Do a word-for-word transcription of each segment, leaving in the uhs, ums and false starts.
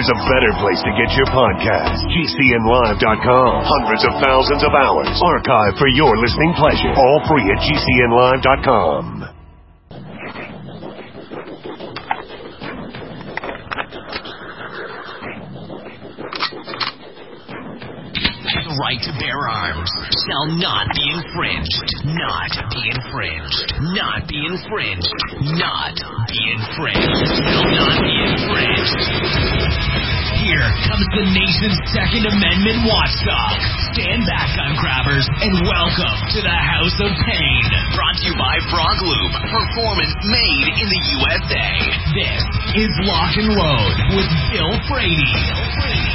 there's a better place to get your podcast. G C N live dot com. Hundreds of thousands of hours archived for your listening pleasure. All free at G C N live dot com. The right to bear arms shall not be infringed. Not be infringed. Not be infringed. Not be infringed. Shall not be infringed. Here comes the nation's Second Amendment watchdog. Stand back, gun grabbers, and welcome to the House of Pain. Brought to you by Frog Loop. Performance made in the U S A. This is Lock and Load with Bill Frady. Bill Frady.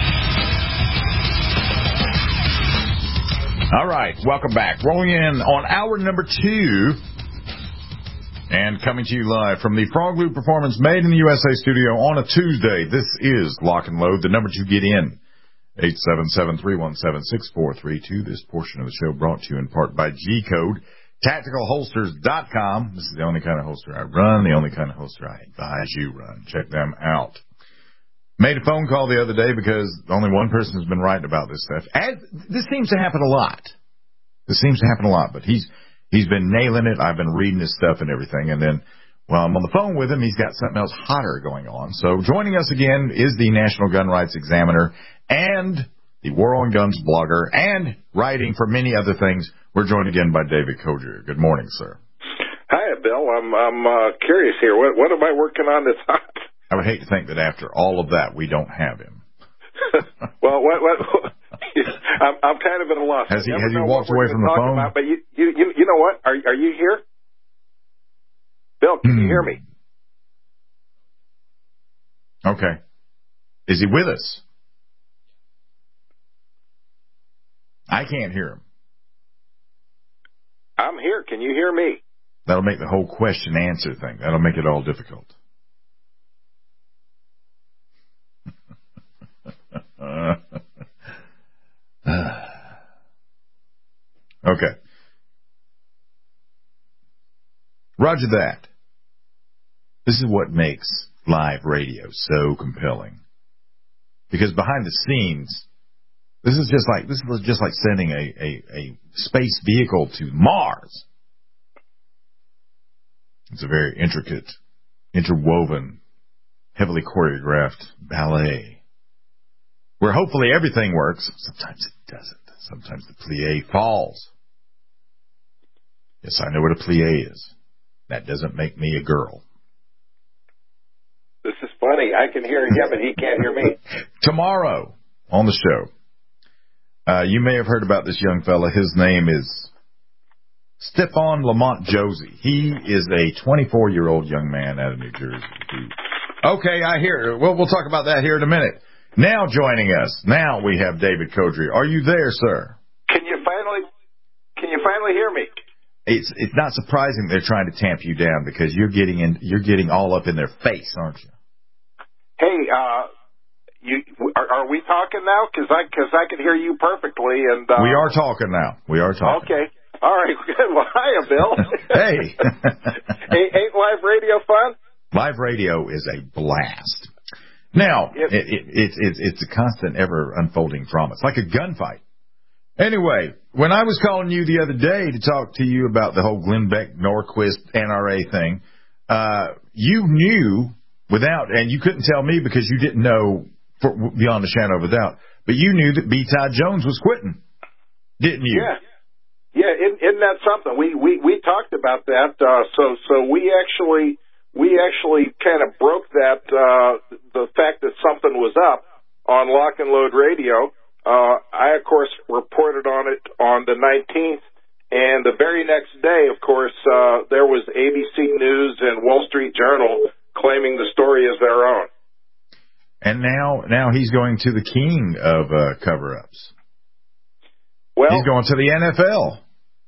All right, welcome back. Rolling in on hour number two and coming to you live from the Frog Loop Performance Made in the U S A studio on a Tuesday. This is Lock and Load. The number to get in, eight seven seven, three one seven, six four three two. This portion of the show brought to you in part by G-Code, Tactical Holsters dot com. This is the only kind of holster I run, the only kind of holster I advise you run. Check them out. Made a phone call the other day because only one person has been writing about this stuff. As, this seems to happen a lot. This seems to happen a lot, but he's he's been nailing it. I've been reading his stuff and everything, and then while I'm on the phone with him, he's got something else hotter going on. So joining us again is the National Gun Rights Examiner and the War on Guns blogger and writing for many other things. We're joined again by David Coudreau. Good morning, sir. Hi, Bill. I'm I'm uh, curious here. What what am I working on that's hot? I would hate to think that after all of that, we don't have him. Well, what, what, I'm, I'm kind of at a loss. Has he, has he walked away from the phone? About, but you, you, you know what? Are, are you here? Bill, can hmm. you hear me? Okay. Is he with us? I can't hear him. I'm here. Can you hear me? That'll make the whole question answer thing. That'll make it all difficult. Uh, okay. Roger that. This is what makes live radio so compelling. Because behind the scenes, this is just like this was just like sending a, a, a space vehicle to Mars. It's a very intricate, interwoven, heavily choreographed ballet. Where hopefully everything works. Sometimes it doesn't. Sometimes the plie falls. Yes, I know what a plie is. That doesn't make me a girl. This is funny. I can hear him, but he can't hear me. Tomorrow on the show, uh, you may have heard about this young fella. His name is Stephon Lamont Josie. He is a twenty-four-year-old young man out of New Jersey. Okay, I hear. Well, we'll talk about that here in a minute. Now joining us, now we have David Coudreau. Are you there, sir? Can you finally, can you finally hear me? It's it's not surprising they're trying to tamp you down because you're getting in, you're getting all up in their face, aren't you? Hey, uh, you are, are we talking now? Because I because I can hear you perfectly, and uh, we are talking now. We are talking. Okay, all right. Well, hiya, Bill. Hey, ain't, ain't live radio fun? Live radio is a blast. Now, it, it, it, it, it's it's a constant, ever-unfolding drama. It's like a gunfight. Anyway, when I was calling you the other day to talk to you about the whole Glenn Beck, Norquist, N R A thing, uh, you knew without, and you couldn't tell me because you didn't know for, beyond a shadow of a doubt, but you knew that B. Todd Jones was quitting, didn't you? Yeah. Yeah, isn't, isn't that something? We, we, we talked about that, uh, so so we actually... We actually kind of broke that, uh, the fact that something was up on Lock and Load Radio. Uh, I, of course, reported on it on the nineteenth, and the very next day, of course, uh, there was A B C News and Wall Street Journal claiming the story as their own. And now, now he's going to the king of uh, cover-ups. Well, he's going to the N F L.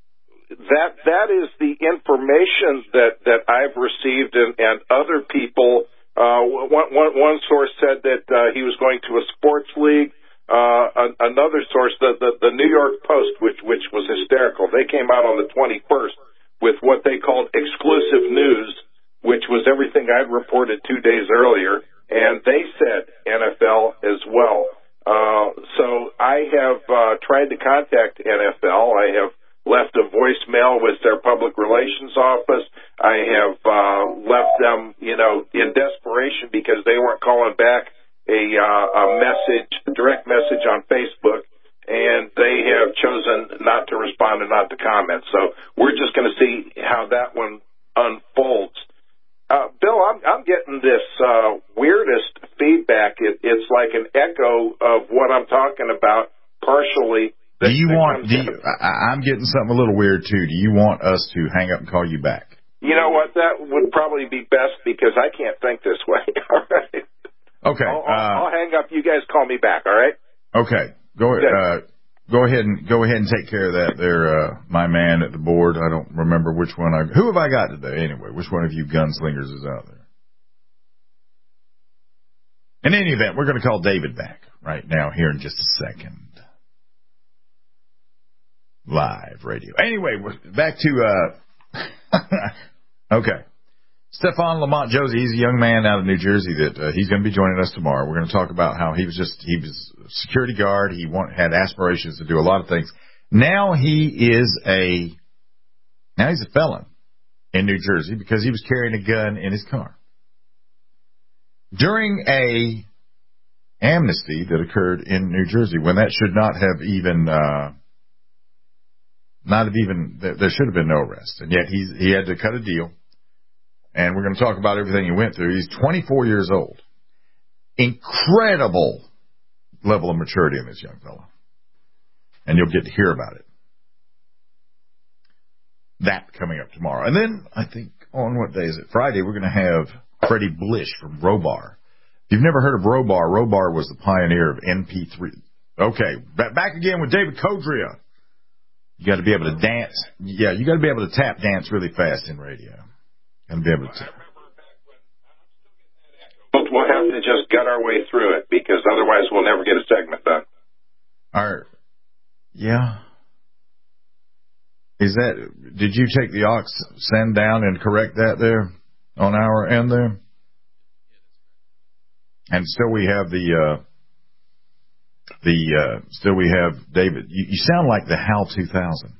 That that is the information that, that I've received, and, and other people. Uh, one, one, one source said that uh, he was going to a sports league. Uh, another source, the, the the New York Post, which which was hysterical. They came out on the twenty-first with what they called exclusive news, which was everything I'd reported two days earlier. And they said N F L tried to contact N F L. I have left a voicemail with their public relations office. I have uh, left them, you know, in desperation because they weren't calling back a, uh, a message, a direct message on Facebook, and they have chosen not to respond and not to comment. So we're just going to see how that one unfolds. Uh, Bill, I'm, I'm getting this uh, weirdest feedback. It, it's like an echo of what I'm talking about partially. Do you want, do you, I, I'm getting something a little weird, too. Do you want us to hang up and call you back? You know what? That would probably be best because I can't think this way. All right. Okay. I'll, I'll, uh, I'll hang up. You guys call me back, all right? Okay. Go uh, go ahead and go ahead and take care of that there, uh, my man at the board. I don't remember which one I... Who have I got today, anyway? Which one of you gunslingers is out there? In any event, we're going to call David back right now here in just a second. Live radio. Anyway, we're back to... Uh, okay. Stefan Lamont Josie, he's a young man out of New Jersey that uh, he's going to be joining us tomorrow. We're going to talk about how he was just, he was a security guard. He want, had aspirations to do a lot of things. Now he is a, now he's a felon in New Jersey because he was carrying a gun in his car. During a amnesty that occurred in New Jersey when that should not have even, uh, not have even, there should have been no arrest. And yet he's, he had to cut a deal. And we're going to talk about everything he went through. He's twenty-four years old. Incredible level of maturity in this young fellow. And you'll get to hear about it. That coming up tomorrow. And then, I think, on what day is it? Friday, we're going to have Freddie Blish from Robar. If you've never heard of Robar, Robar was the pioneer of M P three. Okay, back again with David Codria. You got to be able to dance. Yeah, you got to be able to tap dance really fast in radio. And be able to. We'll have to just gut our way through it because otherwise we'll never get a segment done. Our, yeah. Is that, did you take the aux send down and correct that there on our end there? And still we have the, uh, the, uh, still we have David. You, you sound like the HAL two thousand.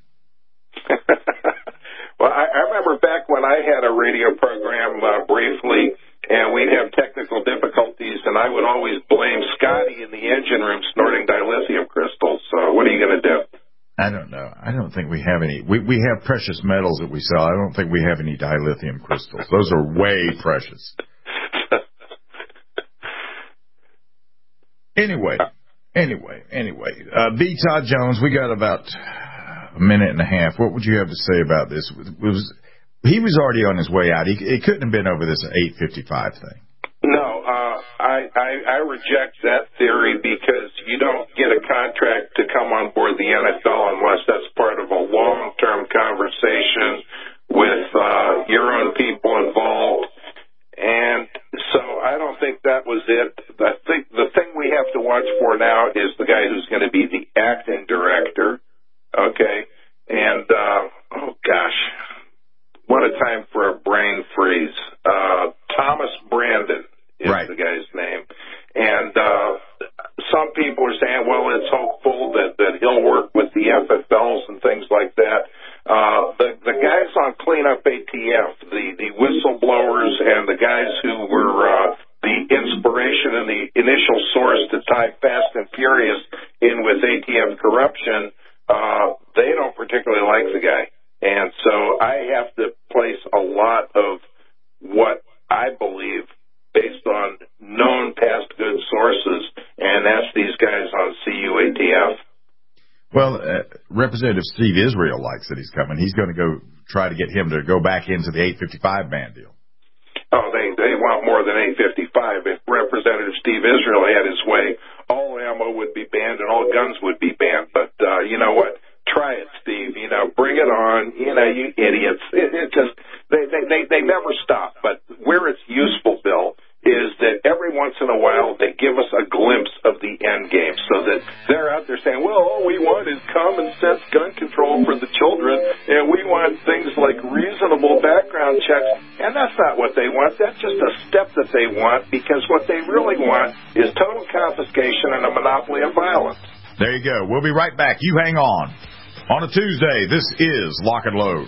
Well, I, I remember back when I had a radio program uh, briefly, and we'd have technical difficulties, and I would always blame Scotty in the engine room snorting dilithium crystals. So what are you going to do? I don't know. I don't think we have any. We we have precious metals that we sell. I don't think we have any dilithium crystals. Those are way precious. Anyway, anyway, anyway. Uh, B. Todd Jones, we got about a minute and a half. What would you have to say about this? It was he was already on his way out. He, it couldn't have been over this eight fifty-five thing. No, uh, I, I I reject that theory because you don't get a contract to come on board the N F L unless that's part of a long-term conversation with uh, your own people involved. And so I don't think that was it. I think the thing we have to watch for now is the guy who's going to be the acting director. Okay, and uh, oh gosh, what a time for a brain freeze. Uh, Thomas Brandon is right. the guy's name, and uh, some people are saying, well, it's hopeful that, that he'll work with the F F Ls and things like that. Uh, the the guys on Cleanup A T F, the the whistleblowers and the guys who were uh, the inspiration and the initial source to tie Fast and Furious in with A T M corruption. Uh, they don't particularly like the guy. And so I have to place a lot of what I believe based on known past good sources and ask these guys on C U A T F. Well, uh, Representative Steve Israel likes that he's coming. He's going to go try to get him to go back into the eight fifty-five band deal. Oh, they, they want more than eight fifty-five. If Representative Steve Israel had his way, all ammo would be banned and all guns would be banned. But, uh, you know what? Try it, Steve. You know, bring it on. You know, you idiots. It, it just, they, they, they, they never stop. But where it's useful, Bill, is that every once in a while they give us a glimpse of the end game so that they're out there saying, well, all we want is common sense gun control for the children, and we want things like reasonable background checks. And that's not what they want. That's just a step that they want, because what they really want is total confiscation and a monopoly of violence. There you go. We'll be right back. You hang on. On a Tuesday, this is Lock and Load.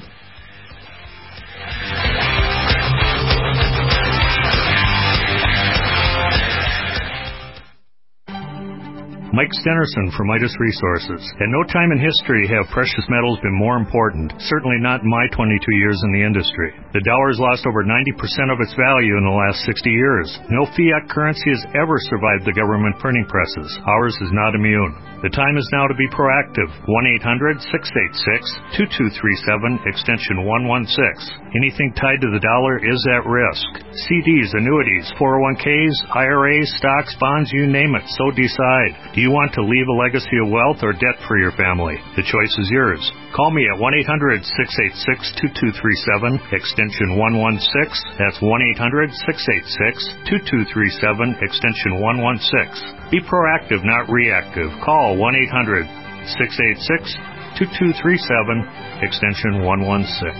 Mike Stenerson from Midas Resources. At no time in history have precious metals been more important, certainly not in my twenty-two years in the industry. The dollar has lost over ninety percent of its value in the last sixty years. No fiat currency has ever survived the government printing presses. Ours is not immune. The time is now to be proactive. one eight hundred six eight six two two three seven, extension one one six. Anything tied to the dollar is at risk. C Ds, annuities, four oh one Ks, I R As, stocks, bonds, you name it, so decide. Do you want to leave a legacy of wealth or debt for your family? The choice is yours. Call me at one eight hundred six eight six two two three seven, extension one one six. That's one eight hundred six eight six two two three seven, extension one one six. Be proactive, not reactive. Call one eight hundred six eight six two two three seven, extension one one six.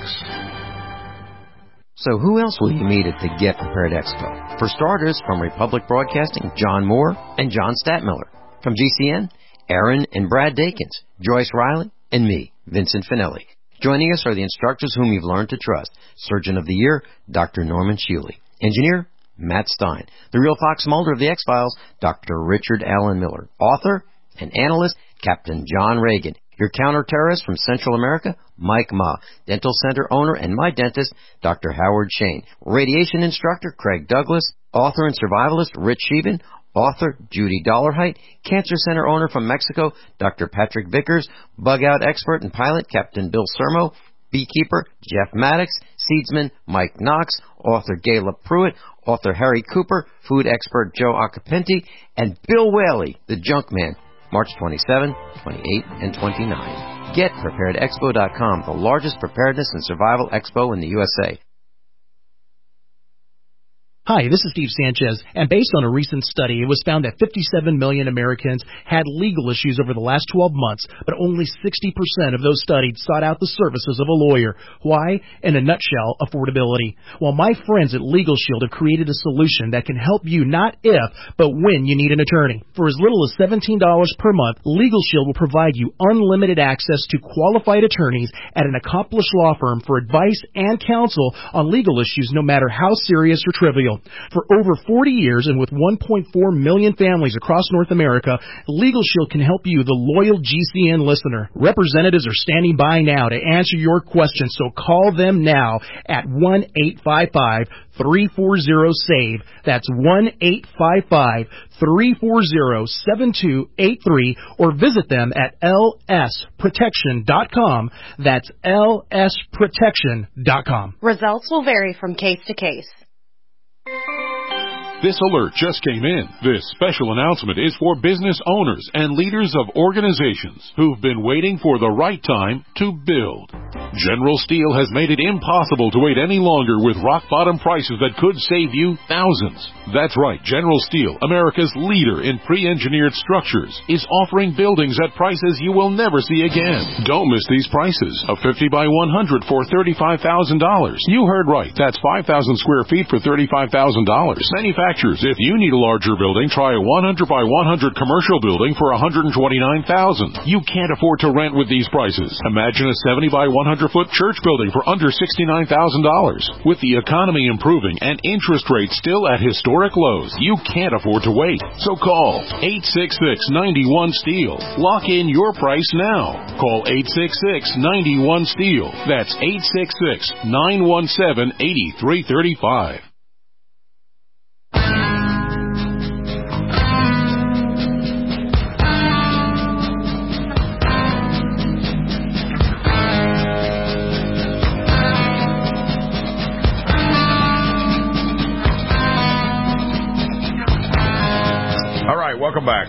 So who else will you meet at the Get Prepared Expo? For starters, from Republic Broadcasting, John Moore and John Statmiller. From G C N, Aaron and Brad Dakins, Joyce Riley, and me, Vincent Finelli. Joining us are the instructors whom you've learned to trust. Surgeon of the Year, Doctor Norman Shealy. Engineer, Matt Stein. The real Fox Mulder of the X-Files, Doctor Richard Allen Miller. Author and analyst, Captain John Reagan. Your counterterrorist from Central America, Mike Ma. Dental Center owner and my dentist, Doctor Howard Shane. Radiation instructor, Craig Douglas. Author and survivalist, Rich Sheevan. Author, Judy Dollarhite. Cancer Center owner from Mexico, Doctor Patrick Vickers. Bug-out expert and pilot, Captain Bill Sermo. Beekeeper, Jeff Maddox. Seedsman, Mike Knox. Author, Gayla Pruitt. Author, Harry Cooper. Food expert, Joe Acapenti. And Bill Whaley, the Junk Man. March twenty-seventh, twenty-eighth, and twenty-ninth. Get Prepared Expo dot com, the largest preparedness and survival expo in the U S A. Hi, this is Steve Sanchez, and based on a recent study, it was found that fifty-seven million Americans had legal issues over the last twelve months, but only sixty percent of those studied sought out the services of a lawyer. Why? In a nutshell, affordability. Well, my friends at Legal Shield have created a solution that can help you not if, but when you need an attorney. For as little as seventeen dollars per month, Legal Shield will provide you unlimited access to qualified attorneys at an accomplished law firm for advice and counsel on legal issues, no matter how serious or trivial. For over forty years and with one point four million families across North America, Legal Shield can help you, the loyal G C N listener. Representatives are standing by now to answer your questions, so call them now at one eight five five three four zero save. That's one eight five five three four zero seven two eight three, or visit them at L S protection dot com. That's L S protection dot com. Results will vary from case to case. This alert just came in. This special announcement is for business owners and leaders of organizations who've been waiting for the right time to build. General Steel has made it impossible to wait any longer with rock-bottom prices that could save you thousands. That's right, General Steel, America's leader in pre-engineered structures, is offering buildings at prices you will never see again. Don't miss these prices. A fifty by one hundred for thirty-five thousand dollars. You heard right. That's five thousand square feet for thirty-five thousand dollars. Manufacturers, if you need a larger building, try a one hundred by one hundred commercial building for one hundred twenty-nine thousand dollars. You can't afford to rent with these prices. Imagine a seventy by one hundred foot church building for under sixty-nine thousand dollars. With the economy improving and interest rates still at historic lows, you can't afford to wait. So call eight six six, nine one, STEEL. Lock in your price now. Call eight six six, nine one, STEEL. That's eight six six, nine one seven, eight three three five. Welcome back.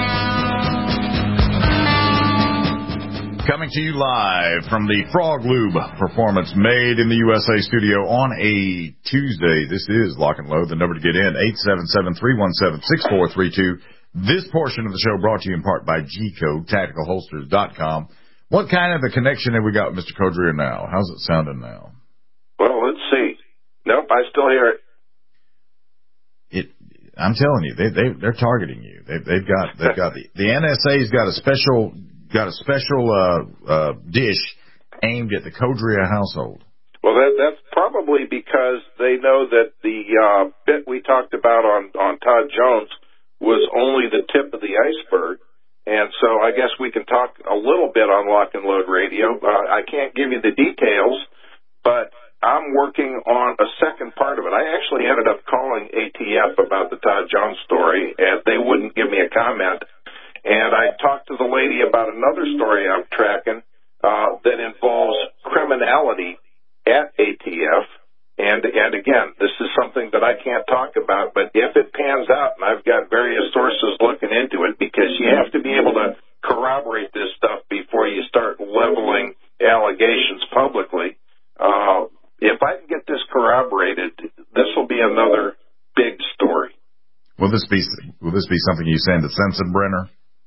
Coming to you live from the Frog Lube Performance Made in the U S A studio on a Tuesday. This is Lock and Load. The number to get in, eight seven seven, three one seven, six four three two. This portion of the show brought to you in part by G Code, tactical holsters dot com. What kind of a connection have we got with Mister Codrea now? How's it sounding now? Well, let's see. Nope, I still hear it. It. I'm telling you, they they they're targeting you. They they've got they've got the the N S A's got a special got a special uh, uh, dish aimed at the Codrea household. Well, that, that's probably because they know that the uh, bit we talked about on, on Todd Jones was only the tip of the iceberg. And so I guess we can talk a little bit on Lock and Load Radio. Uh, I can't give you the details, but I'm working on a second part of it. I actually ended up calling A T F about the Todd Jones story, and they wouldn't give me a comment. And I talked to the lady about another story I'm tracking uh, that involves criminality at A T F, and and again, this is something that I can't talk about, but if it pans out, and I've got various sources looking into it, because you have to be able to corroborate this stuff before you start leveling allegations publicly. Uh, if I can get this corroborated, this will be another big story. Will this be will this be something you send to Sensenbrenner?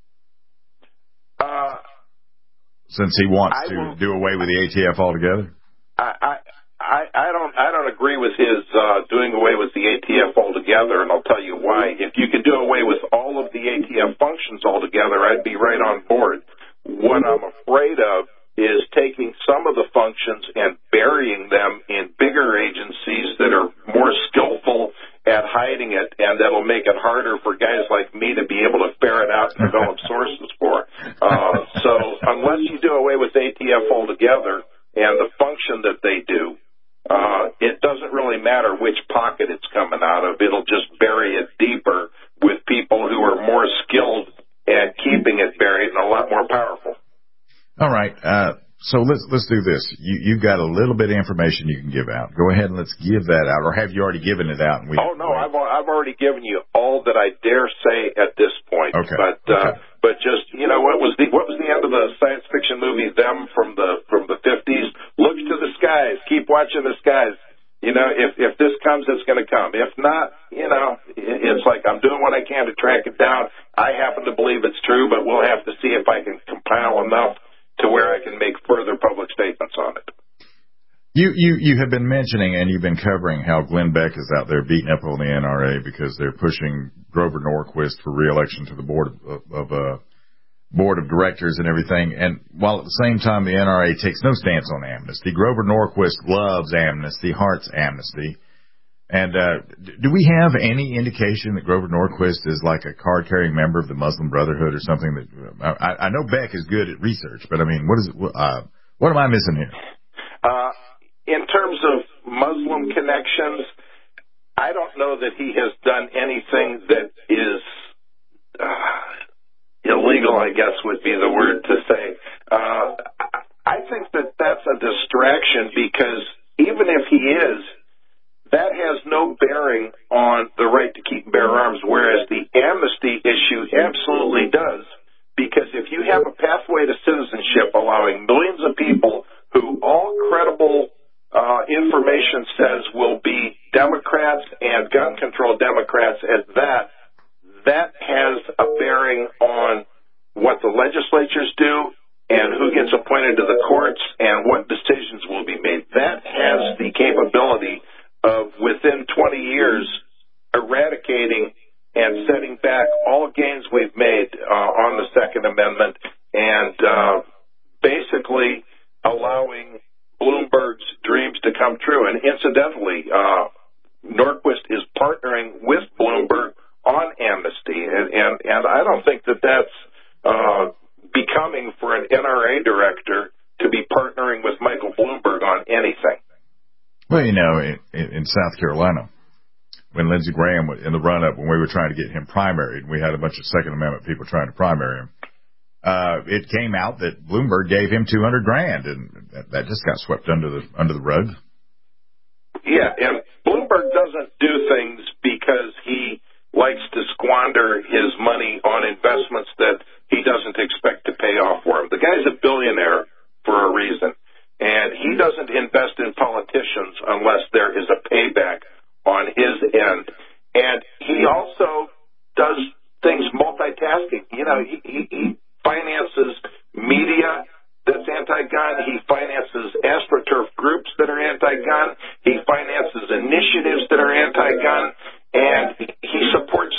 Uh, Since he wants I to will, do away with the A T F altogether? I, I, I don't, I don't agree with his uh, doing away with the A T F altogether, and I'll tell you why. If you could do away with all of the A T F functions altogether, I'd be right on board. What I'm afraid of is taking some of the functions and burying them in bigger agencies that are more skillful at hiding it, and that'll make it harder for guys like me to be able to ferret out and develop sources for. Uh, so unless you do away with A T F altogether, and the function that they do, uh, it doesn't really matter which pocket it's coming out of. It'll just bury it deeper with people who are more skilled at keeping it buried and a lot more powerful. All right. Uh, so let's let's do this. You, you've got a little bit of information you can give out. Go ahead and let's give that out. Or have you already given it out? And we, oh, no, I've, I've already given you all that I dare say at this point. Okay. But, uh, okay. but just, you know, what was the what was the end of the science fiction movie, Them, from the from the fifties? Look to the skies. Keep watching the skies. You know, if if this comes, it's going to come. If not, you know, it's like I'm doing what I can to track it down. I happen to believe it's true, but we'll have to see if I can compile enough to where I can make further public statements on it. You, you, you have been mentioning and you've been covering how Glenn Beck is out there beating up on the N R A because they're pushing Grover Norquist for re-election to the board of, of uh, board of directors and everything. And while at the same time the N R A takes no stance on amnesty, Grover Norquist loves amnesty, hearts amnesty. And uh, do we have any indication that Grover Norquist is like a card-carrying member of the Muslim Brotherhood or something? That I, I know Beck is good at research, but I mean, what is it? Uh, what am I missing here? Uh, in terms of Muslim connections, I don't know that he has done anything that is uh, illegal, I guess would be the word to say. Uh, I think that that's a distraction because even if he is, that has no bearing on the right to keep and bear arms, whereas the amnesty issue absolutely does. Because if you have a pathway to citizenship allowing millions of people who all credible uh, information says will be Democrats and gun control Democrats at that, that has a bearing on what the legislatures do and who gets appointed to the courts and what decisions will be made. That has the capability of within twenty years eradicating and setting back all gains we've made uh, on the Second Amendment and uh, basically allowing Bloomberg's dreams to come true. And incidentally, uh, Norquist is partnering with Bloomberg on amnesty, and, and, and I don't think that that's uh, becoming for an N R A director to be partnering with Michael Bloomberg on anything. Well, you know, in, in South Carolina, when Lindsey Graham, in the run-up, when we were trying to get him primaried, and we had a bunch of Second Amendment people trying to primary him, uh, it came out that Bloomberg gave him two hundred grand, and that, that just got swept under the under the rug. Yeah, and Bloomberg doesn't do things because he likes to squander his money on investments that he doesn't expect to pay off for him. The guy's a billionaire for a reason. And he doesn't invest in politicians unless there is a payback on his end. And he also does things multitasking. You know, he, he, he finances media that's anti-gun. He finances AstroTurf groups that are anti-gun. He finances initiatives that are anti-gun. And he supports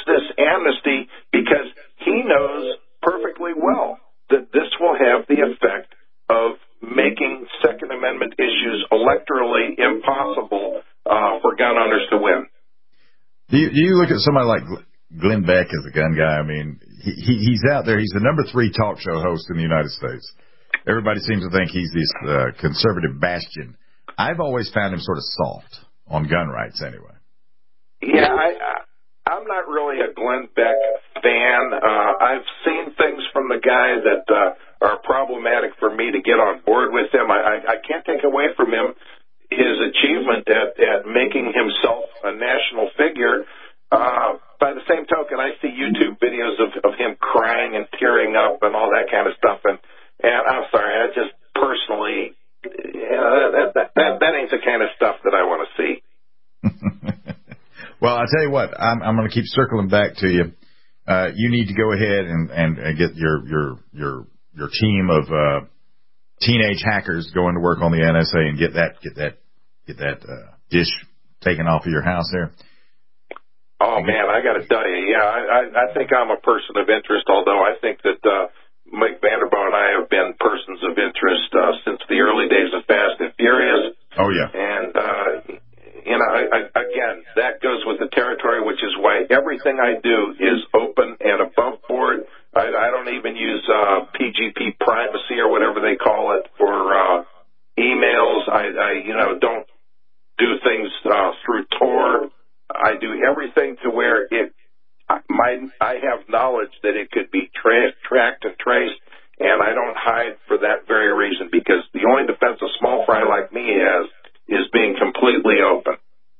you look at somebody like Glenn Beck as a gun guy. I mean, he, he he's out there. He's the number three talk show host in the United States. Everybody seems to think he's this uh, conservative bastion. I've always found him sort of soft on gun rights anyway. Yeah, I, I, I'm not really a Glenn Beck fan. Uh, I've seen things from the guy that uh, are problematic for me to get on board with him. I, I, I can't take away from him his achievement at, at making himself a national figure. Uh, by the same token, I see YouTube videos of, of him crying and tearing up and all that kind of stuff. And, and I'm sorry, I just personally, you know, that, that, that, that ain't the kind of stuff that I want to see. Well, I tell you what, I'm, I'm going to keep circling back to you. Uh, you need to go ahead and, and, and get your, your, your, your team of, uh, teenage hackers going to work on the N S A and get that, get that, get that, uh, dish taken off of your house there. Oh man, I got to tell you, yeah, I, I, I think I'm a person of interest, although I think that, uh, Mike Vanderboe and I have been persons of interest, uh, since the early days of Fast and Furious. Oh yeah. And, uh, you know, I, I, again, that goes with the territory, which is why everything I do is open and above board. I, I don't even use uh, P G P privacy or whatever they call it for uh, emails. I, I, you know, don't do things uh, through Tor. I do everything to where it, my, I have knowledge that it could be tra- tracked and traced, and I don't hide for that very reason, because the only defense a small fry like me has is being completely open.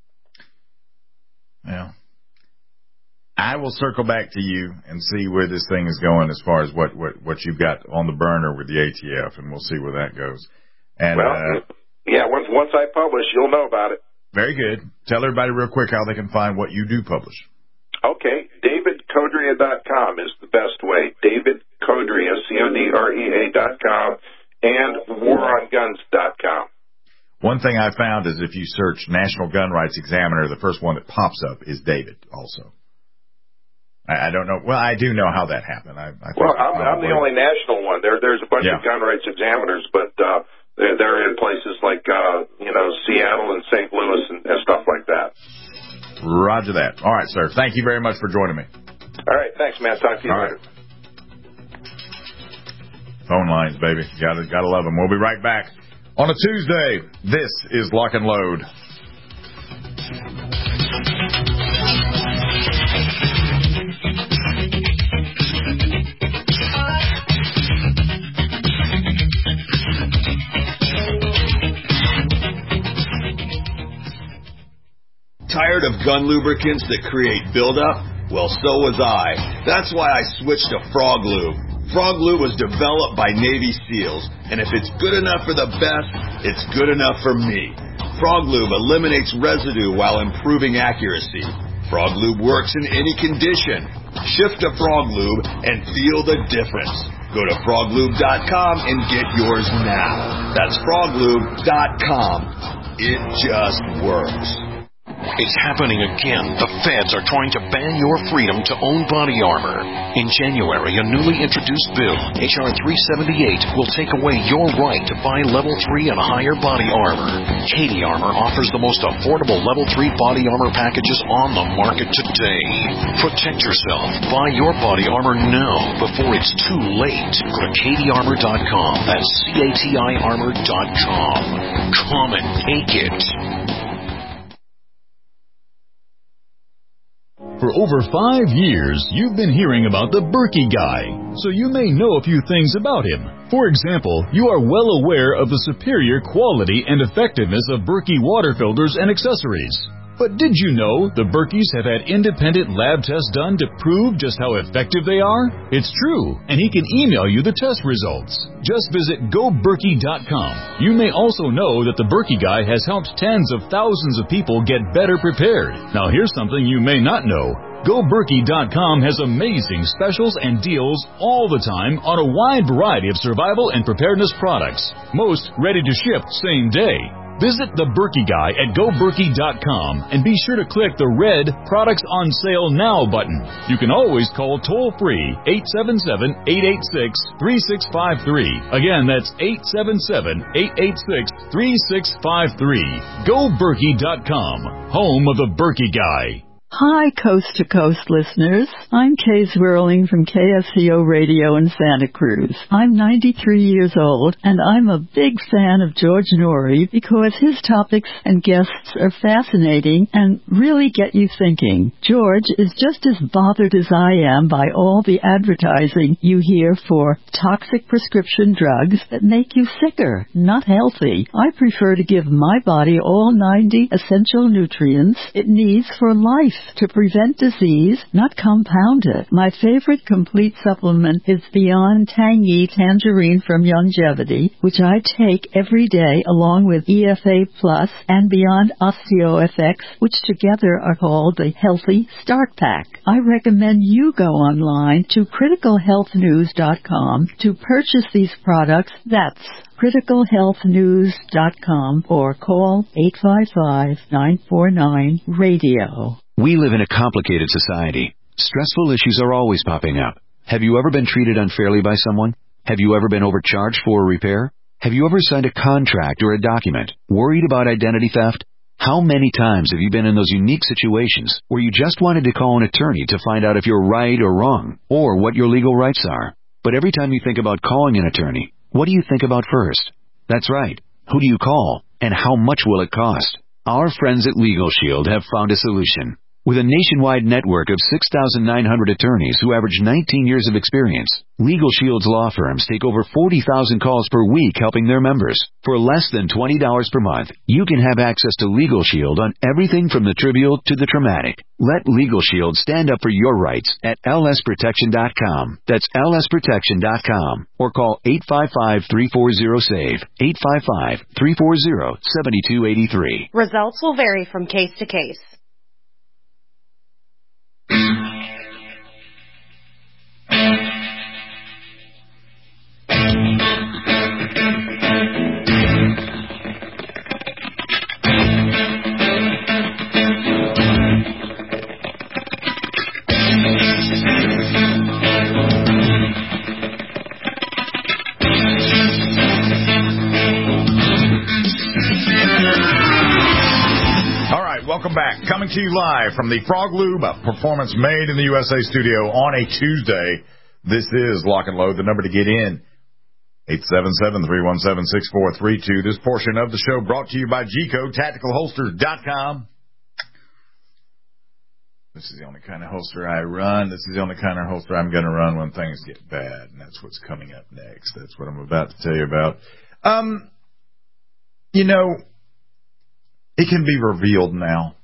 Yeah. I will circle back to you and see where this thing is going as far as what, what, what you've got on the burner with the A T F, and we'll see where that goes. And, well, uh, yeah, once, once I publish, you'll know about it. Very good. Tell everybody real quick how they can find what you do publish. Okay. David Codrea dot com is the best way. David Codrea, C O D R E A dot com, and war on guns dot com. One thing I found is if you search National Gun Rights Examiner, the first one that pops up is David also. I, I don't know. Well, I do know how that happened. I, I well, I'm, I'm the only national one. There, There's a bunch yeah. of gun rights examiners, but uh, they're, they're in places like, uh, you know, Seattle and Saint Louis and, and stuff like that. Roger that. All right, sir. Thank you very much for joining me. All right. Thanks, man. Talk to you All later. Right. Phone lines, baby. Gotta, gotta love them. We'll be right back. On a Tuesday, this is Lock and Load. Tired of gun lubricants that create buildup? Well, so was I. That's why I switched to Frog Lube. Frog Lube was developed by Navy SEALs, and if it's good enough for the best, it's good enough for me. Frog Lube eliminates residue while improving accuracy. Frog Lube works in any condition. Shift to Frog Lube and feel the difference. Go to frog lube dot com and get yours now. That's frog lube dot com. It just works. It's happening again. The feds are trying to ban your freedom to own body armor. In January, a newly introduced bill, H R three seventy-eight, will take away your right to buy level three and higher body armor. Katie Armor offers the most affordable level three body armor packages on the market today. Protect yourself. Buy your body armor now before it's too late. Go to katie armor dot com. That's C A T I armor dot com. Come and take it. For over five years, you've been hearing about the Berkey guy, so you may know a few things about him. For example, you are well aware of the superior quality and effectiveness of Berkey water filters and accessories. But did you know the Berkeys have had independent lab tests done to prove just how effective they are? It's true, and he can email you the test results. Just visit go berkey dot com. You may also know that the Berkey guy has helped tens of thousands of people get better prepared. Now here's something you may not know. go berkey dot com has amazing specials and deals all the time on a wide variety of survival and preparedness products. Most ready to ship same day. Visit the Berkey Guy at go berkey dot com and be sure to click the red Products on Sale Now button. You can always call toll-free eight seven seven, eight eight six, three six five three. Again, that's eight seven seven, eight eight six, three six five three. go berkey dot com, home of the Berkey Guy. Hi, Coast to Coast listeners. I'm Kay Zwirling from K S C O Radio in Santa Cruz. I'm ninety-three years old, and I'm a big fan of George Norrie because his topics and guests are fascinating and really get you thinking. George is just as bothered as I am by all the advertising you hear for toxic prescription drugs that make you sicker, not healthy. I prefer to give my body all ninety essential nutrients it needs for life to prevent disease, not compound it. My favorite complete supplement is Beyond Tangy Tangerine from Youngevity, which I take every day along with E F A Plus and Beyond OsteoFX, which together are called the Healthy Start Pack. I recommend you go online to critical health news dot com to purchase these products. That's critical health news dot com or call eight five five, nine four nine, radio. We live in a complicated society. Stressful issues are always popping up. Have you ever been treated unfairly by someone? Have you ever been overcharged for a repair? Have you ever signed a contract or a document? Worried about identity theft? How many times have you been in those unique situations where you just wanted to call an attorney to find out if you're right or wrong, or what your legal rights are? But every time you think about calling an attorney, what do you think about first? That's right. Who do you call, and how much will it cost? Our friends at Legal Shield have found a solution. With a nationwide network of six thousand nine hundred attorneys who average nineteen years of experience, Legal Shield's law firms take over forty thousand calls per week helping their members. For less than twenty dollars per month, you can have access to Legal Shield on everything from the trivial to the traumatic. Let Legal Shield stand up for your rights at L S protection dot com. That's L S protection dot com. Or call eight five five, three four zero, S A V E, eight five five, three four zero, seven two eight three. Results will vary from case to case. Welcome back. Coming to you live from the Frog Lube, a performance made in the U S A studio on a Tuesday. This is Lock and Load. The number to get in, eight seven seven, three one seven, six four three two. This portion of the show brought to you by G C O, tactical holsters dot com. This is the only kind of holster I run. This is the only kind of holster I'm going to run when things get bad, and that's what's coming up next. That's what I'm about to tell you about. Um, you know, it can be revealed now.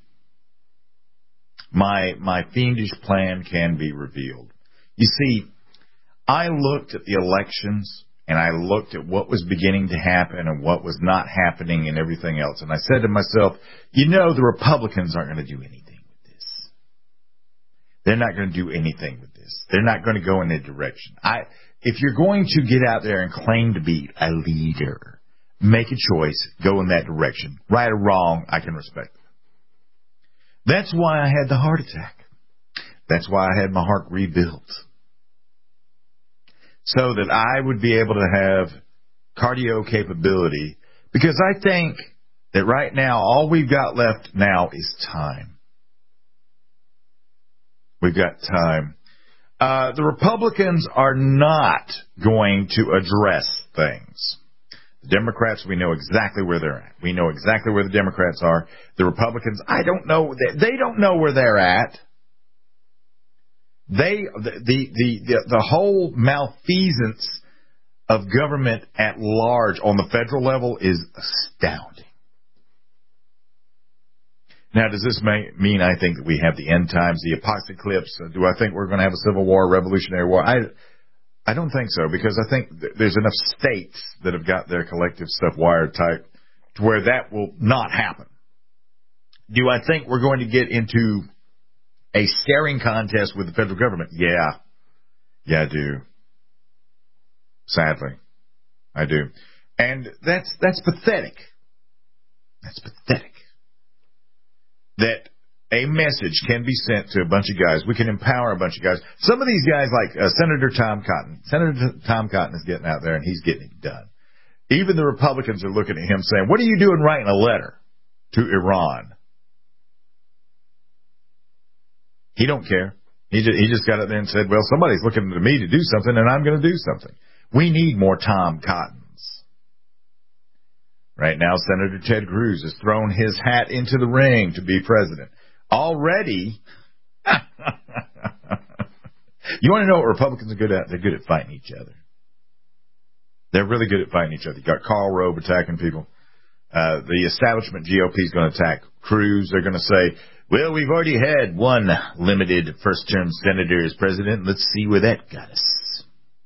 My my fiendish plan can be revealed. You see, I looked at the elections, and I looked at what was beginning to happen and what was not happening and everything else. And I said to myself, you know, the Republicans aren't going to do anything with this. They're not going to do anything with this. They're not going to go in that direction. I, if you're going to get out there and claim to be a leader, make a choice, go in that direction. Right or wrong, I can respect it. That's why I had the heart attack. That's why I had my heart rebuilt. So that I would be able to have cardio capability. Because I think that right now, all we've got left now is time. We've got time. Uh, the Republicans are not going to address things. The Democrats, we know exactly where they're at. We know exactly where the Democrats are. The Republicans, I don't know. They don't know where they're at. They, the, the, the, the whole malfeasance of government at large on the federal level is astounding. Now, does this may, mean I think that we have the end times, the apocalypse? Do I think we're going to have a civil war, a revolutionary war? I, I don't think so, because I think th- there's enough states that have got their collective stuff wired tight to where that will not happen. Do I think we're going to get into a staring contest with the federal government? Yeah. Yeah, I do. Sadly. I do. And that's that's pathetic. That's pathetic. That a message can be sent to a bunch of guys. We can empower a bunch of guys. Some of these guys, like uh, Senator Tom Cotton. Senator Tom Cotton is getting out there, and he's getting it done. Even the Republicans are looking at him saying, what are you doing writing a letter to Iran? He don't care. He just, he just got up there and said, well, somebody's looking to me to do something, and I'm going to do something. We need more Tom Cottons. Right now, Senator Ted Cruz has thrown his hat into the ring to be president. Already, you want to know what Republicans are good at? They're good at fighting each other. They're really good at fighting each other. You got Karl Rove attacking people. Uh, the establishment G O P is going to attack Cruz. They're going to say, well, we've already had one limited first-term senator as president. Let's see where that got us.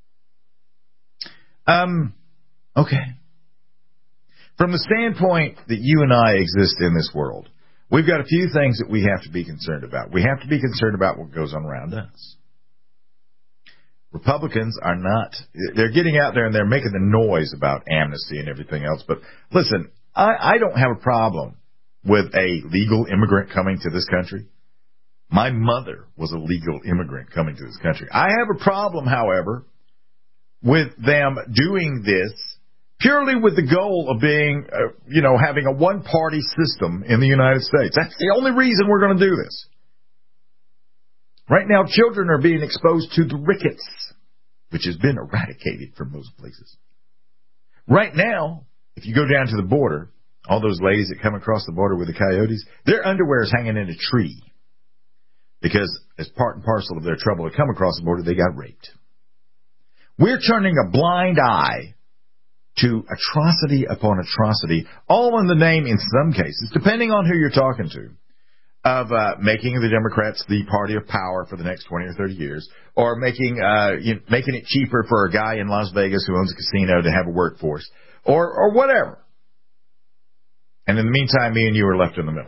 Um, okay. From the standpoint that you and I exist in this world, we've got a few things that we have to be concerned about. We have to be concerned about what goes on around us. Republicans are not, they're getting out there and they're making the noise about amnesty and everything else. But listen, I, I don't have a problem with a legal immigrant coming to this country. My mother was a legal immigrant coming to this country. I have a problem, however, with them doing this purely with the goal of being, uh, you know, having a one-party system in the United States. That's the only reason we're going to do this. Right now, children are being exposed to the rickets, which has been eradicated from most places. Right now, if you go down to the border, all those ladies that come across the border with the coyotes, their underwear is hanging in a tree because as part and parcel of their trouble to come across the border, they got raped. We're turning a blind eye to atrocity upon atrocity, all in the name, in some cases, depending on who you're talking to, of uh, making the Democrats the party of power for the next twenty or thirty years, or making uh, you know, making it cheaper for a guy in Las Vegas who owns a casino to have a workforce, or or whatever. And in the meantime, me and you are left in the middle.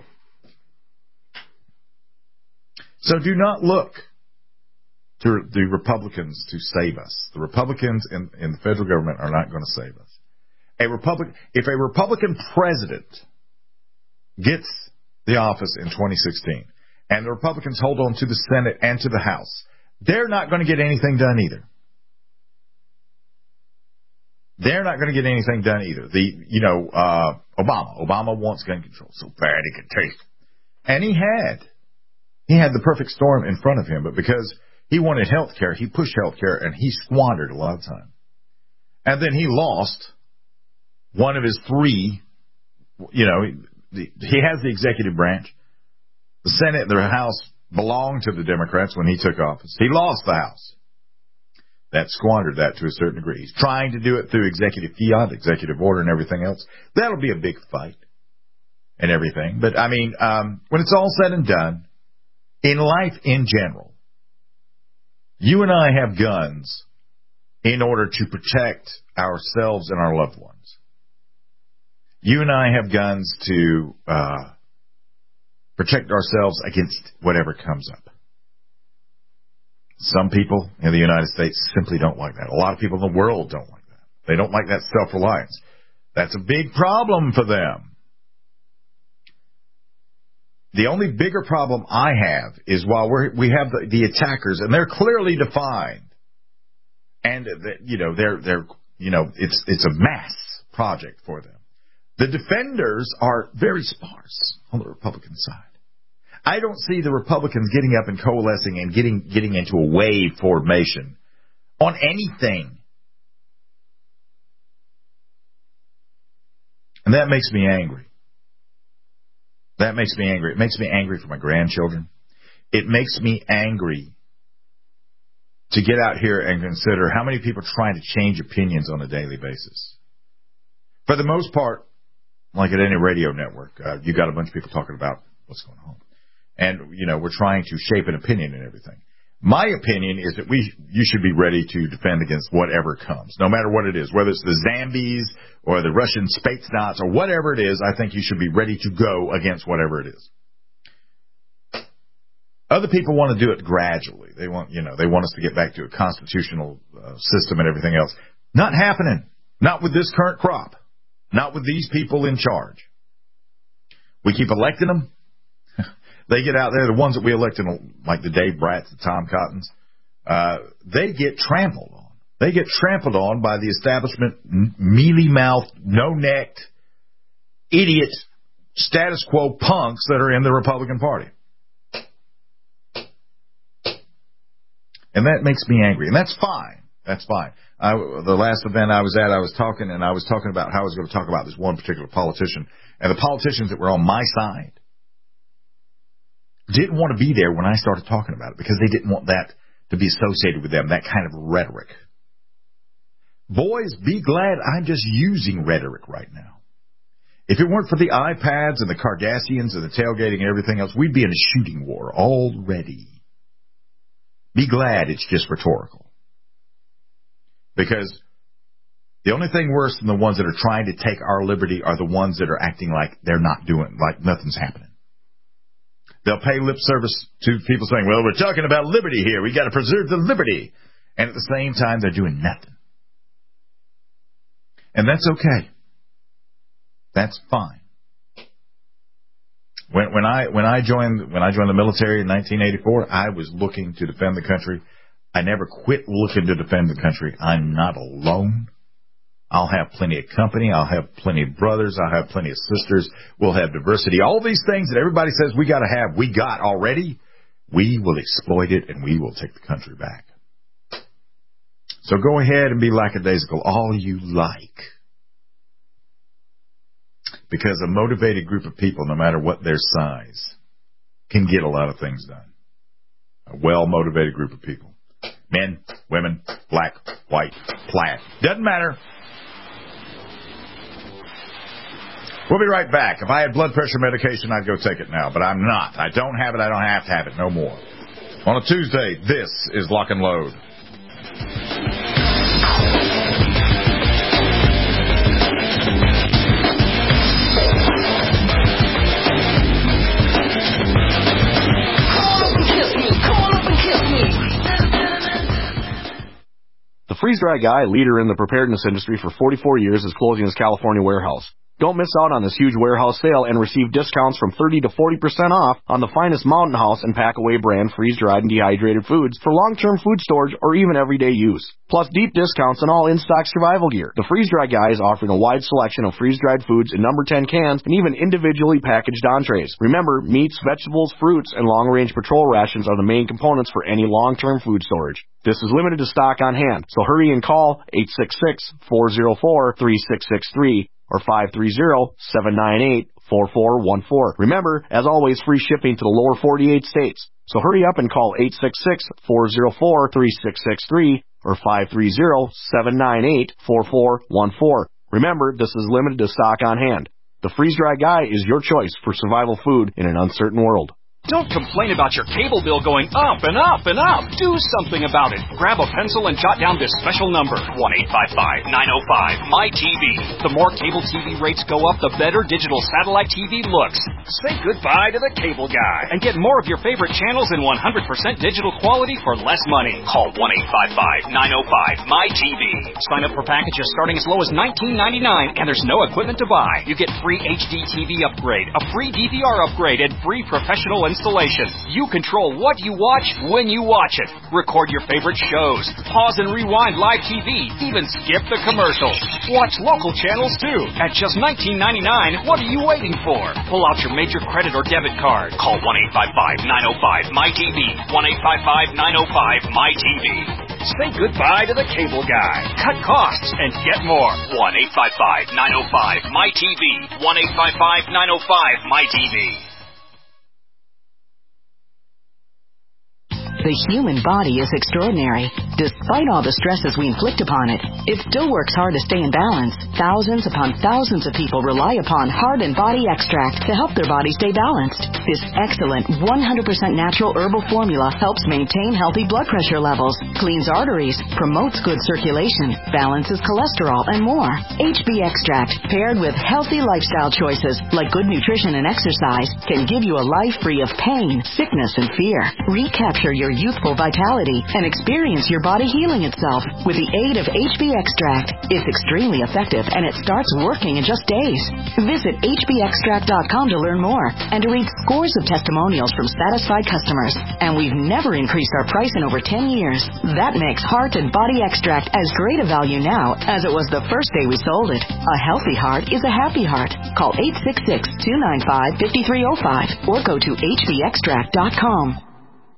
So do not look to the Republicans to save us. The Republicans in, in the federal government are not going to save us. A Republic, if a Republican president gets the office in twenty sixteen, and the Republicans hold on to the Senate and to the House, they're not going to get anything done either. They're not going to get anything done either. The, you know, uh, Obama. Obama wants gun control so bad he can taste. And he had. He had the perfect storm in front of him, but because he wanted health care, he pushed health care, and he squandered a lot of time. And then he lost one of his three, you know, he, he has the executive branch. The Senate and the House belonged to the Democrats when he took office. He lost the House. That squandered that to a certain degree. He's trying to do it through executive fiat, executive order, and everything else. That'll be a big fight and everything. But, I mean, um, when it's all said and done, in life in general, you and I have guns in order to protect ourselves and our loved ones. You and I have guns to uh, protect ourselves against whatever comes up. Some people in the United States simply don't like that. A lot of people in the world don't like that. They don't like that self-reliance. That's a big problem for them. The only bigger problem I have is while we're, we have the, the attackers, and they're clearly defined, and the, you know they're they're you know it's it's a mass project for them. The defenders are very sparse on the Republican side. I don't see the Republicans getting up and coalescing and getting getting into a wave formation on anything. And that makes me angry. That makes me angry. It makes me angry for my grandchildren. It makes me angry to get out here and consider how many people are trying to change opinions on a daily basis. For the most part, like at any radio network, uh, you got a bunch of people talking about what's going on. And, you know, we're trying to shape an opinion and everything. My opinion is that we, you should be ready to defend against whatever comes, no matter what it is, whether it's the Zambies or the Russian Spetsnaz or whatever it is. I think you should be ready to go against whatever it is. Other people want to do it gradually. They want, you know, they want us to get back to a constitutional uh, system and everything else. Not happening. Not with this current crop. Not with these people in charge. We keep electing them. They get out there, the ones that we elected, like the Dave Bratts, the Tom Cottons, uh, they get trampled on. They get trampled on by the establishment, mealy-mouthed, no-necked, idiot, status quo punks that are in the Republican Party. And that makes me angry. And that's fine. That's fine. I, the last event I was at, I was talking, and I was talking about how I was going to talk about this one particular politician. And the politicians that were on my side didn't want to be there when I started talking about it because they didn't want that to be associated with them, that kind of rhetoric. Boys, be glad I'm just using rhetoric right now. If it weren't for the iPads and the Kardashians and the tailgating and everything else, we'd be in a shooting war already. Be glad it's just rhetorical. Because the only thing worse than the ones that are trying to take our liberty are the ones that are acting like they're not doing, like nothing's happening. They'll pay lip service to people saying, well, we're talking about liberty here. We got to preserve the liberty. And at the same time, they're doing nothing. And that's okay. That's fine. When, when I when I joined when I joined the military in nineteen eighty-four, I was looking to defend the country. I never quit looking to defend the country. I'm not alone. I'll have plenty of company. I'll have plenty of brothers. I'll have plenty of sisters. We'll have diversity. All these things that everybody says we got to have, we got already. We will exploit it, and we will take the country back. So go ahead and be lackadaisical all you like. Because a motivated group of people, no matter what their size, can get a lot of things done. A well-motivated group of people. Men, women, black, white, plaid. Doesn't matter. We'll be right back. If I had blood pressure medication, I'd go take it now. But I'm not. I don't have it. I don't have to have it. No more. On a Tuesday, this is Lock and Load. The Freeze-Dry Guy, leader in the preparedness industry for forty-four years, is closing his California warehouse. Don't miss out on this huge warehouse sale and receive discounts from thirty to forty percent off on the finest Mountain House and Packaway brand freeze-dried and dehydrated foods for long-term food storage or even everyday use. Plus deep discounts on all in-stock survival gear. The Freeze-Dry Guy is offering a wide selection of freeze-dried foods in number ten cans and even individually packaged entrees. Remember, meats, vegetables, fruits, and long-range patrol rations are the main components for any long-term food storage. This is limited to stock on hand, so hurry and call eight six six, four zero four, three six six three or five three zero, seven nine eight, four four one four. Remember, as always, free shipping to the lower forty-eight states. So hurry up and call eight six six, four zero four, three six six three or five three zero, seven nine eight, four four one four. Remember, this is limited to stock on hand. The Freeze-Dry Guy is your choice for survival food in an uncertain world. Don't complain about your cable bill going up and up and up. Do something about it. Grab a pencil and jot down this special number, one eight five five, nine oh five, M Y T V. The more cable T V rates go up, the better digital satellite T V looks. Say goodbye to the cable guy and get more of your favorite channels in one hundred percent digital quality for less money. Call one eight five five, nine oh five, M Y T V. Sign up for packages starting as low as nineteen ninety-nine, and there's no equipment to buy. You get free H D T V upgrade, a free D V R upgrade, and free professional installation. You control what you watch when you watch it. Record your favorite shows. Pause and rewind live T V. Even skip the commercials. Watch local channels too. At just nineteen ninety-nine, what are you waiting for? Pull out your major credit or debit card. Call one eight five five, nine oh five, M Y T V. one eight five five, nine oh five, M Y T V. Say goodbye to the cable guy. Cut costs and get more. one eight five five, nine oh five, M Y T V. one eight five five, nine oh five, M Y T V. The human body is extraordinary. Despite all the stresses we inflict upon it, it still works hard to stay in balance. Thousands upon thousands of people rely upon Heart and Body Extract to help their body stay balanced. This excellent one hundred percent natural herbal formula helps maintain healthy blood pressure levels, cleans arteries, promotes good circulation, balances cholesterol, and more. H B Extract, paired with healthy lifestyle choices like good nutrition and exercise, can give you a life free of pain, sickness, and fear. Recapture your youthful vitality and experience your body healing itself with the aid of H B Extract. It's extremely effective and it starts working in just days. Visit H B extract dot com to learn more and to read scores of testimonials from satisfied customers. And we've never increased our price in over ten years. That makes Heart and Body Extract as great a value now as it was the first day we sold it. A healthy heart is a happy heart. Call eight six six, two nine five, five three zero five or go to H B extract dot com.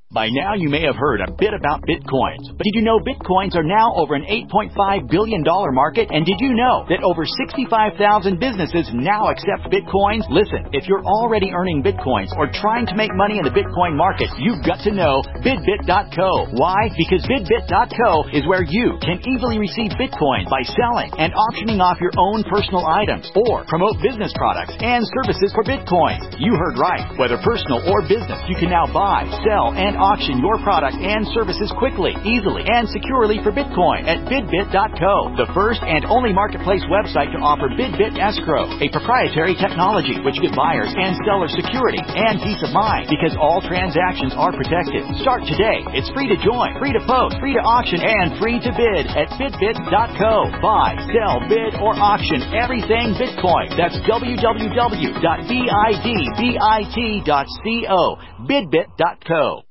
By now, you may have heard a bit about Bitcoins. But did you know Bitcoins are now over an eight point five billion dollars market? And did you know that over sixty-five thousand businesses now accept Bitcoins? Listen, if you're already earning Bitcoins or trying to make money in the Bitcoin market, you've got to know Bidbit dot co. Why? Because Bidbit dot co is where you can easily receive Bitcoin by selling and auctioning off your own personal items or promote business products and services for Bitcoin. You heard right. Whether personal or business, you can now buy, sell, and auction your product and services quickly, easily, and securely for Bitcoin at Bidbit dot co, the first and only marketplace website to offer Bidbit Escrow, a proprietary technology which gives buyers and sellers security and peace of mind because all transactions are protected. Start today. It's free to join, free to post, free to auction, and free to bid at Bidbit dot co. Buy, sell, bid, or auction everything Bitcoin. That's w w w dot bidbit dot co. Bidbit dot co.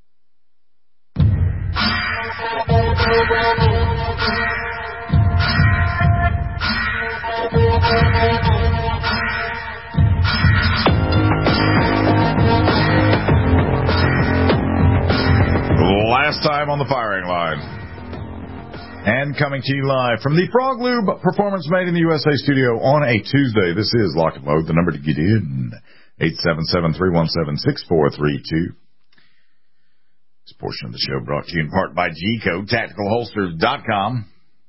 Last time on the firing line. And coming to you live from the Frog Lube Performance Made in the U S A studio on a Tuesday. This is Lock and Load. The number to get in, eight seven seven, three one seven, six four three two. This portion of the show brought to you in part by G Code, Tactical Holsters dot com.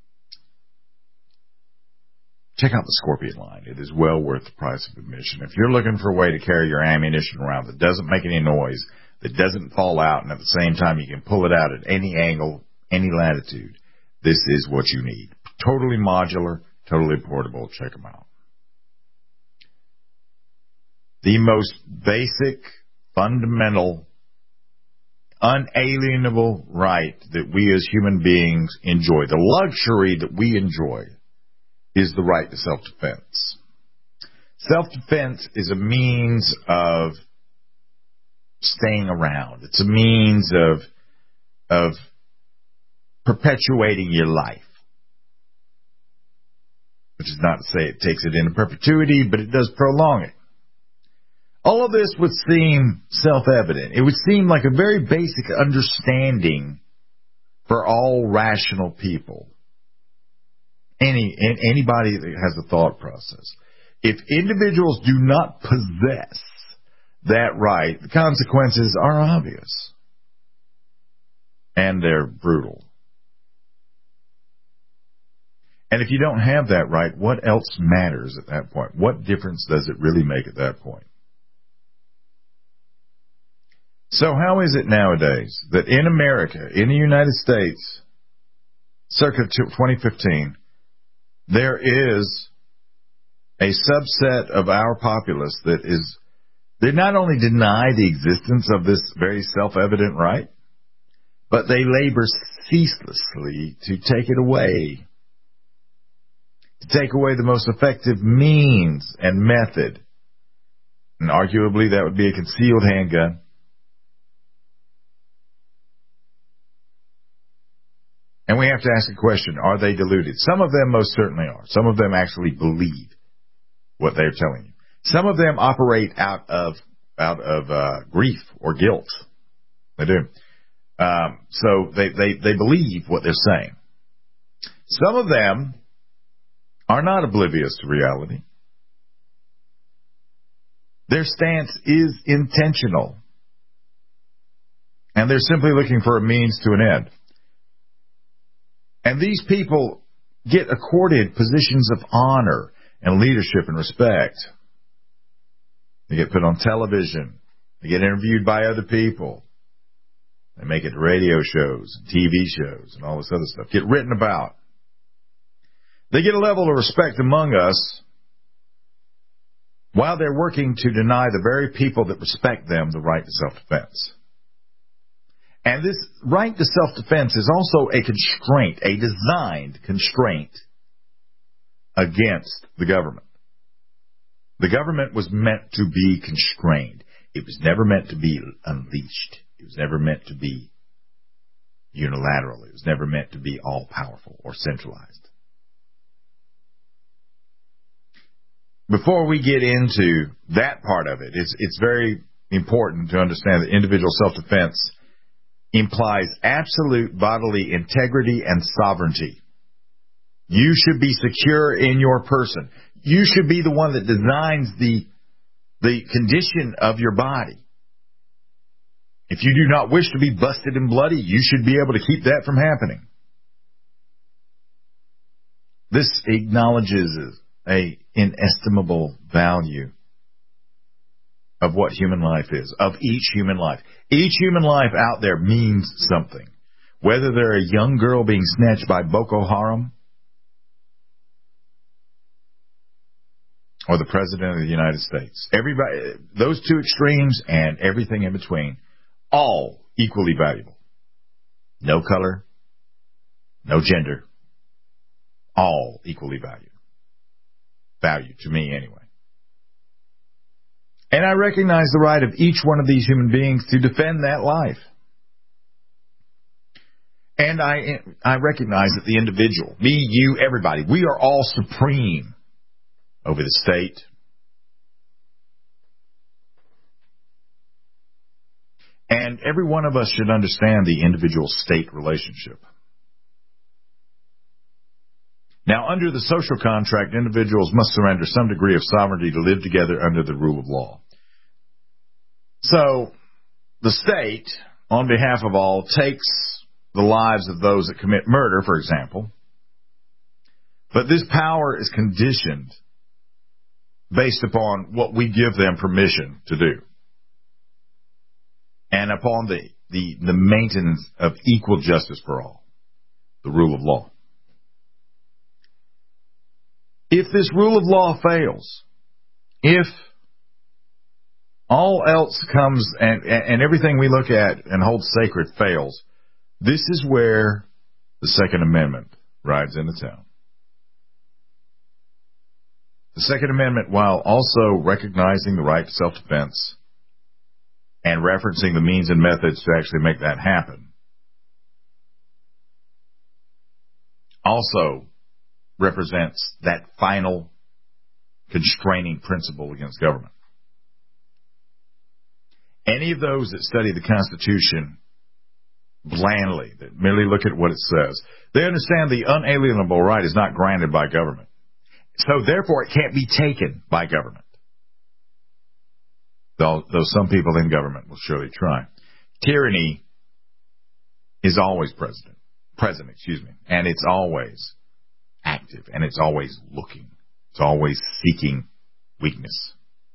Check out the Scorpion line. It is well worth the price of admission. If you're looking for a way to carry your ammunition around that doesn't make any noise, that doesn't fall out, and at the same time you can pull it out at any angle, any latitude, this is what you need. Totally modular, totally portable. Check them out. The most basic, fundamental, unalienable right that we as human beings enjoy, the luxury that we enjoy, is the right to self-defense. Self-defense is a means of staying around. It's a means of of perpetuating your life. Which is not to say it takes it into perpetuity, but it does prolong it. All of this would seem self-evident. It would seem like a very basic understanding for all rational people. Any anybody that has a thought process. If individuals do not possess that right, the consequences are obvious. And they're brutal. And if you don't have that right, what else matters at that point? What difference does it really make at that point? So how is it nowadays that in America, in the United States, circa twenty fifteen, there is a subset of our populace that is, they not only deny the existence of this very self-evident right, but they labor ceaselessly to take it away. To take away the most effective means and method. And arguably that would be a concealed handgun. And we have to ask a question, are they deluded? Some of them most certainly are. Some of them actually believe what they're telling you. Some of them operate out of out of uh, grief or guilt. They do. Um, so they, they, they believe what they're saying. Some of them are not oblivious to reality. Their stance is intentional. And they're simply looking for a means to an end. And these people get accorded positions of honor and leadership and respect. They get put on television. They get interviewed by other people. They make it to radio shows, T V shows, and all this other stuff. Get written about. They get a level of respect among us while they're working to deny the very people that respect them the right to self-defense. And this right to self-defense is also a constraint, a designed constraint against the government. The government was meant to be constrained. It was never meant to be unleashed. It was never meant to be unilateral. It was never meant to be all-powerful or centralized. Before we get into that part of it, it's, it's very important to understand that individual self-defense implies absolute bodily integrity and sovereignty. You should be secure in your person. You should be the one that designs the, the condition of your body. If you do not wish to be busted and bloody, you should be able to keep that from happening. This acknowledges a inestimable value of what human life is, of each human life. Each human life out there means something. Whether they're a young girl being snatched by Boko Haram or the President of the United States. Everybody, those two extremes and everything in between, all equally valuable. No color, no gender, all equally valued. Value to me anyway. And I recognize the right of each one of these human beings to defend that life. And I I recognize that the individual, me, you, everybody, we are all supreme over the state. And every one of us should understand the individual-state relationship. Now, under the social contract, individuals must surrender some degree of sovereignty to live together under the rule of law. So, the state, on behalf of all, takes the lives of those that commit murder, for example. But this power is conditioned based upon what we give them permission to do. And upon the, the, the maintenance of equal justice for all, the rule of law. If this rule of law fails, if all else comes and, and everything we look at and hold sacred fails, this is where the Second Amendment rides into town. The Second Amendment, while also recognizing the right to self-defense and referencing the means and methods to actually make that happen, also represents that final constraining principle against government. Any of those that study the Constitution blandly, that merely look at what it says, they understand the unalienable right is not granted by government. So therefore it can't be taken by government. Though, though some people in government will surely try. Tyranny is always president, present, excuse me, and it's always active, and it's always looking. It's always seeking weakness.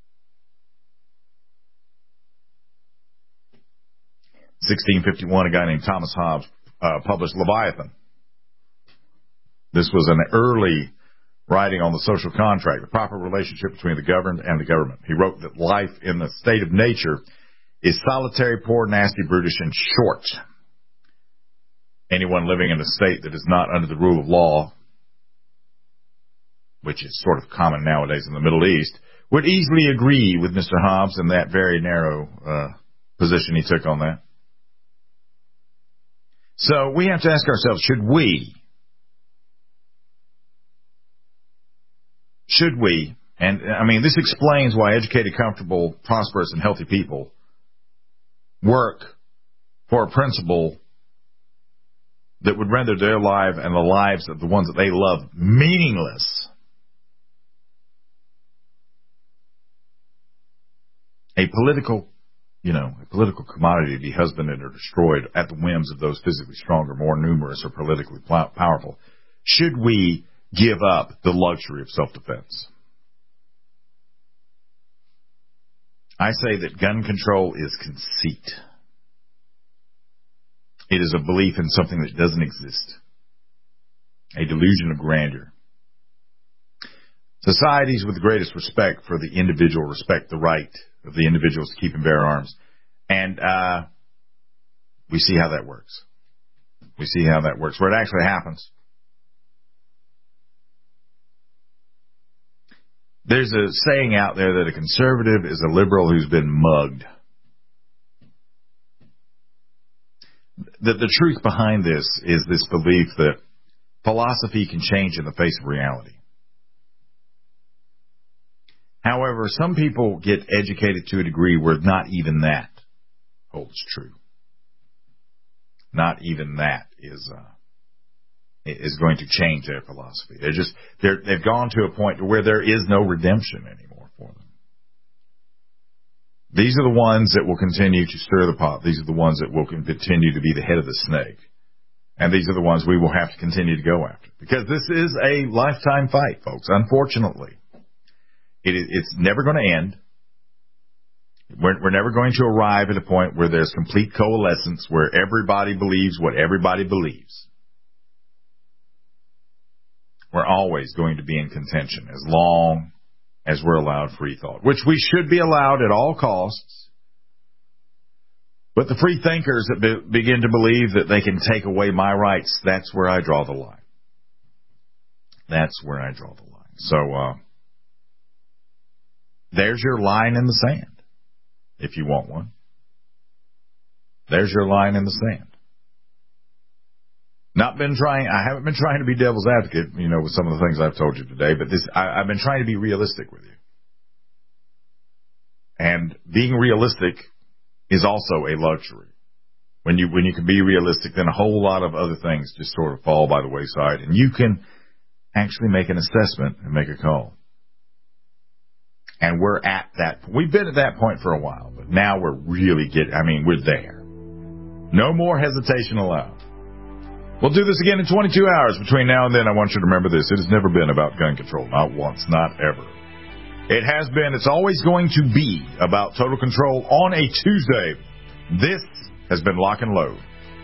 sixteen fifty-one, a guy named Thomas Hobbes uh, published Leviathan. This was an early writing on the social contract, the proper relationship between the governed and the government. He wrote that life in the state of nature is solitary, poor, nasty, brutish, and short. Anyone living in a state that is not under the rule of law, which is sort of common nowadays in the Middle East, would easily agree with Mister Hobbes in that very narrow uh, position he took on that. So we have to ask ourselves, should we, should we, and I mean this explains why educated, comfortable, prosperous, and healthy people work for a principle that would render their life and the lives of the ones that they love meaningless. A political, you know, a political commodity to be husbanded or destroyed at the whims of those physically stronger, more numerous, or politically powerful. Should we give up the luxury of self-defense? I say that gun control is conceit. It is a belief in something that doesn't exist. A delusion of grandeur. Societies with the greatest respect for the individual respect the right of the individuals to keep and bear arms. And uh, we see how that works. We see how that works, where it actually happens. There's a saying out there that a conservative is a liberal who's been mugged. The, the truth behind this is this belief that philosophy can change in the face of reality. However, some people get educated to a degree where not even that holds true. Not even that is uh, is going to change their philosophy. They're just they're they've gone to a point where there is no redemption anymore for them. These are the ones that will continue to stir the pot. These are the ones that will continue to be the head of the snake. And these are the ones we will have to continue to go after. Because this is a lifetime fight, folks. Unfortunately, it is, it's never going to end. We're, we're never going to arrive at a point where there's complete coalescence, where everybody believes what everybody believes. We're always going to be in contention as long as we're allowed free thought, which we should be allowed at all costs. But the free thinkers that be, begin to believe that they can take away my rights, that's where I draw the line. That's where I draw the line. So, uh, there's your line in the sand, if you want one. There's your line in the sand. Not been trying, I haven't been trying to be devil's advocate, you know, with some of the things I've told you today, but this, I, I've been trying to be realistic with you. And being realistic is also a luxury. When you, when you can be realistic, then a whole lot of other things just sort of fall by the wayside, and you can actually make an assessment and make a call. And we're at that, we've been at that point for a while, but now we're really getting, I mean, we're there. No more hesitation allowed. We'll do this again in twenty-two hours. Between now and then, I want you to remember this. It has never been about gun control. Not once, not ever. It has been, it's always going to be about total control on a Tuesday. This has been Lock and Load.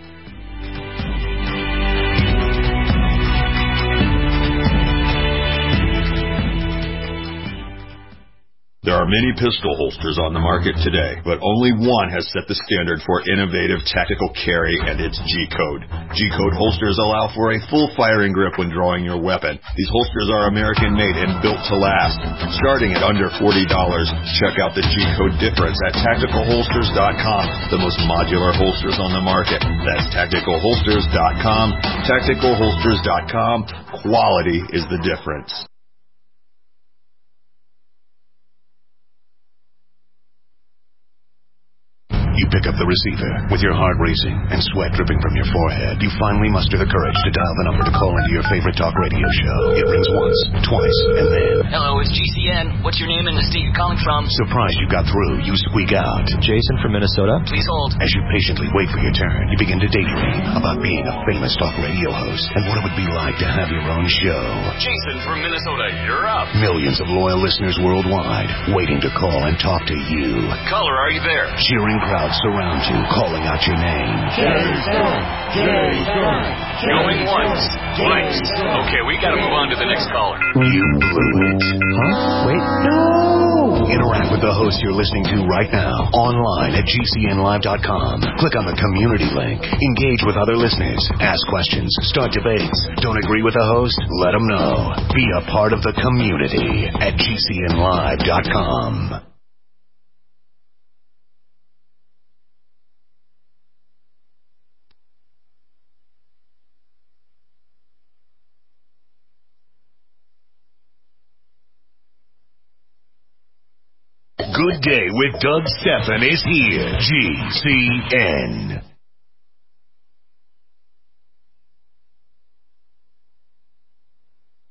There are many pistol holsters on the market today, but only one has set the standard for innovative tactical carry, and it's G-Code. G-Code holsters allow for a full firing grip when drawing your weapon. These holsters are American-made and built to last. Starting at under forty dollars, check out the G-Code difference at tactical holsters dot com, the most modular holsters on the market. That's tactical holsters dot com. tactical holsters dot com. Quality is the difference. You pick up the receiver with your heart racing and sweat dripping from your forehead. You finally muster the courage to dial the number to call into your favorite talk radio show. It rings once, twice, and then... Hello, it's G C N. What's your name and the state you're calling from? Surprised you got through, you squeak out. Jason from Minnesota? Please hold. As you patiently wait for your turn, you begin to daydream about being a famous talk radio host and what it would be like to have your own show. Jason from Minnesota, you're up. Millions of loyal listeners worldwide waiting to call and talk to you. Caller, are you there? Cheering crowds surround you, calling out your name. Jason! Jason! Going once, twice. Okay, we gotta move on to the next caller. You blew it. Huh? Wait, no! Interact with the host you're listening to right now, online at G C N live dot com. Click on the community link. Engage with other listeners. Ask questions. Start debates. Don't agree with the host? Let them know. Be a part of the community at G C N live dot com. Good Day with Doug Stephan is here. G C N.